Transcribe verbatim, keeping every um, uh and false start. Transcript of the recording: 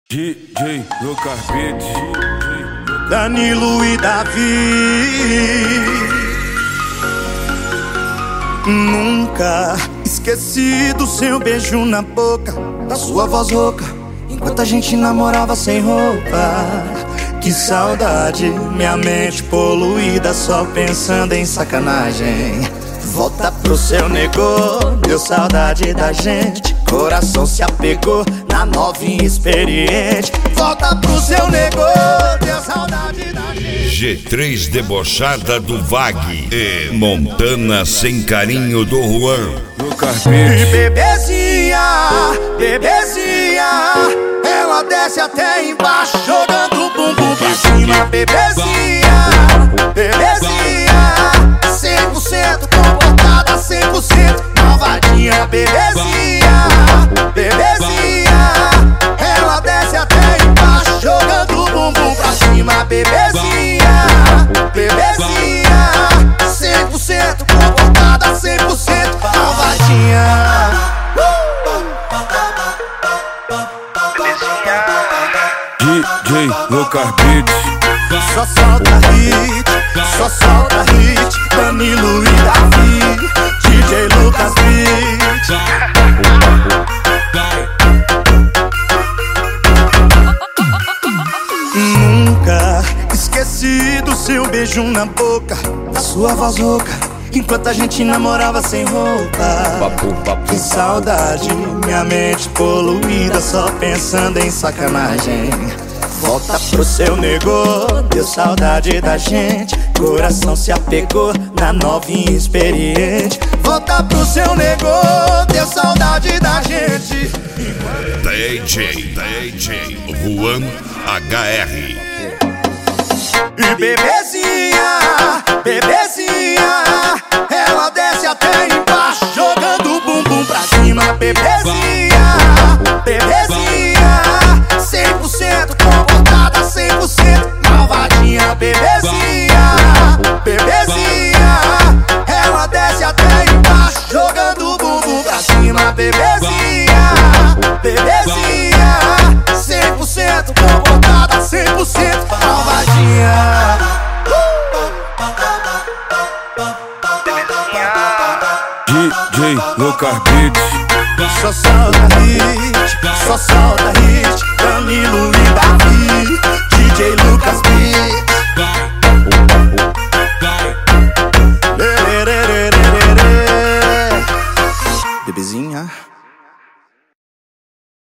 D J Lucas Beats, Danilo e Davi. Nunca esqueci do seu beijo na boca, da sua voz rouca, enquanto a gente namorava sem roupa. Que saudade, minha mente poluída, só pensando em sacanagem. Volta pro seu negô, deu saudade da gente. Coração se apegou na novinha experiente. Volta pro seu negô, deu saudade da gente. G três debochada do Vag e Montana sem carinho do Juan. Lucas E Beats, bebezinha, bebezinha, ela desce até embaixo, jogando o bumbum pra cima. Bebezinha, bebezinha, cem por cento comportada, cem por cento malvadinha. Bebezinha, bebezinha, ela desce até embaixo, jogando o bumbum pra cima. Bebezinha, bebezinha, cem por cento comportada, cem por cento malvadinha. D J Lucas Beats, Só solta hit, só solta hit, Danilo e Davi, D J Lucas Beats. Nunca esqueci do seu beijo na boca, da sua voz rouca, enquanto a gente namorava sem roupa. Que saudade, minha mente poluída, só pensando em sacanagem. Volta pro seu negô, deu saudade da gente. Coração se apegou na novinha experiente. Volta pro seu negô, deu saudade da gente. D J, D J Juan H R. E bebezinha, bebezinha, ela desce até embaixo, jogando o bumbum pra cima. Bebezinha, bebezinha, cem por cento comportada, cem por cento malvadinha. Bebezinha, bebezinha, ela desce até embaixo, jogando o bumbum pra cima. Bebezinha, bebezinha, cem por cento comportada, cem por cento malvadinha. D J Lucas Beats, Só solta hit, só solta hit, Danilo e Davi.